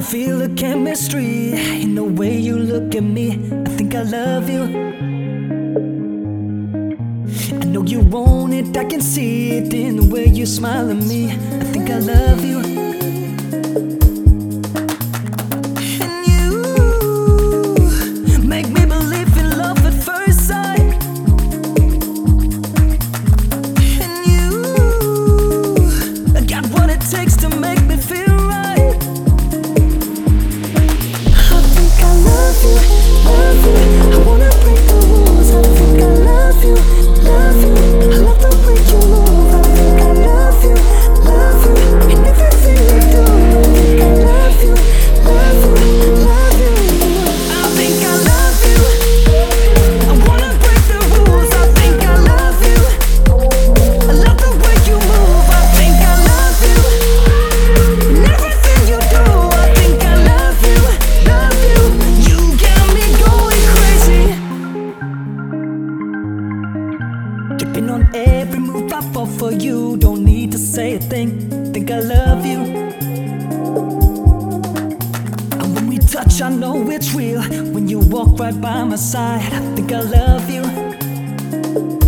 feel the chemistry in the way you look at me. I think I love you. I know you want it, I can see it in the way you smile at me. I think I love you. And you make me believe in love at first sight. And you got what it takes to make me feel right. I think I love you, love you. I wanna break the rules. I think I love you, love you. I love the way you move. I think I love you, love you. And everything you do. I think I love you, love you, love you. I think I love you. I wanna break the rules. I think I love you. I love the way you move. I think I love you. And everything you do. I think I love you, love you. You got me going crazy. Dipping on every move I fall for you. Don't need to say a thing. Think I love you. And when we touch, I know it's real. When you walk right by my side, I think I love you.